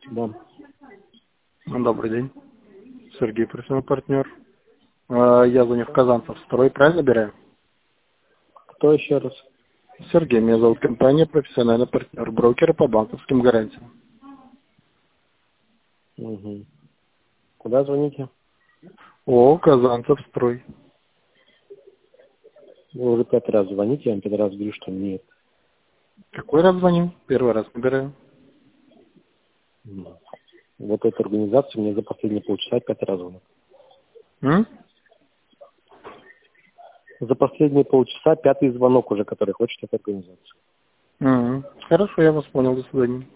Да. Добрый день. Сергей, профессиональный партнер. Я звоню в Казанцев строй, правильно набираю? Кто еще раз? Сергей, меня зовут компания, профессиональный партнер, брокера по банковским гарантиям. Угу. Куда звоните? О, Казанцев строй. Вы уже 5 раз звоните, я вам 5 раз говорю, что нет. Какой раз звоню? Первый раз набираю. Вот эту организацию мне за последние полчаса 5 раз звонят. М? За последние полчаса 5-й звонок уже, который хочет эту организацию. Хорошо, я вас понял. До свидания.